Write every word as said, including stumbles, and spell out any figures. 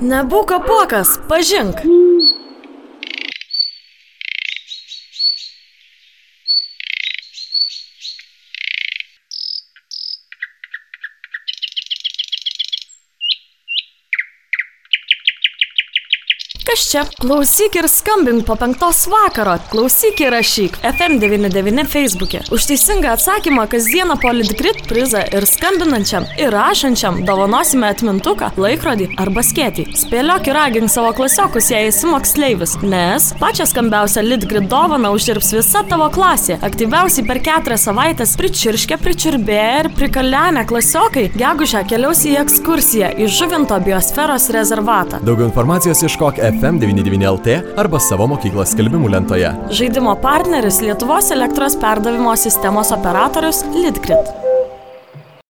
Nebūk apuokas, pažink. Kas čia? Klausyk ir skambink po penktos vakaro. Klausyk ir rašyk. F M devyni devyni Facebook'e. Už teisingą atsakymą kasdieną po Litgrid prizą ir skambinančiam, ir rašančiam dovanosime atmintuką, laikrodį arba skėtį. Spėliok ir ragink savo klasiokus, jei esi moksleivis, nes pačią skambiausią Litgrid dovaną uždirbs visa tavo klasė. Aktyviausiai per keturias savaitės pričirškę, pričirbėję ir prikalenę klasiokai gegužę keliaus į ekskursiją į Žuvinto biosferos rezervatą. Daugiau informacijos ieškok F M devyni devyni L T arba savo mokyklos skelbimų lentoje. Žaidimo partneris Lietuvos elektros perdavimo sistemos operatorius Litgrid.